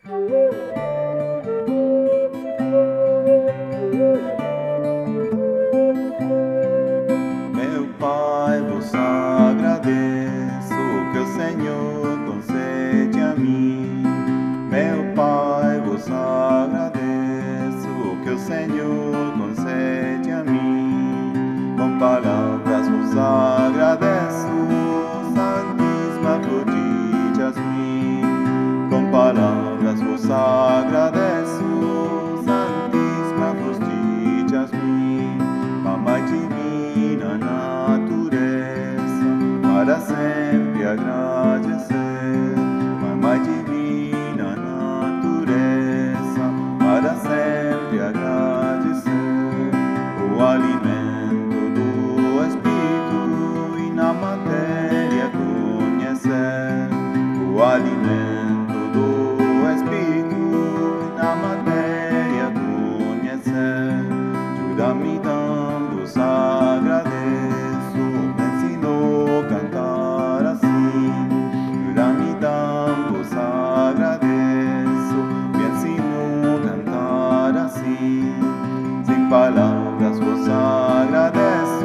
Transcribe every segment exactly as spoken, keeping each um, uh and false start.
Meu Pai, vos agradeço que o Senhor concede a mim. Meu Pai, vos agradeço que o Senhor concede a mim. Com palavras vos agradeço, Santíssima Afrodite Jasmin. Com palavras vos agradeço, Santíssima Afrodite Jasmin. Mamãe divina natureza, para sempre agradecer. Mamãe divina natureza, para sempre agradecer. O alimento do Espírito e na matéria conhecer. O alimento do Espírito e na matéria conhecer. Ajuda-me então, vos agradeço, me ensinou a cantar assim. Ajuda-me então, vos agradeço, me ensinou a cantar assim. Sem palavras vos agradeço,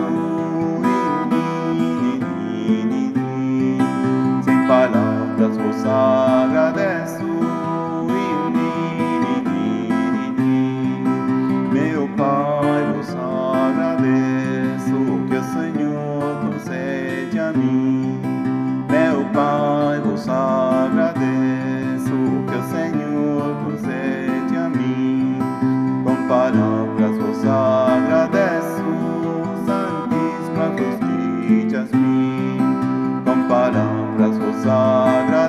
ni, ni, ni, ni. Sem palavras vos agradeço, ni, ni, ni, ni. Meu Pai, vos agradeço que o Senhor concede a mim. Meu Pai, vos agradeço que o Senhor concede a mim. Com palavras vos agradeço, Santíssima Afrodite Jasmin. Com palavras vos agradeço,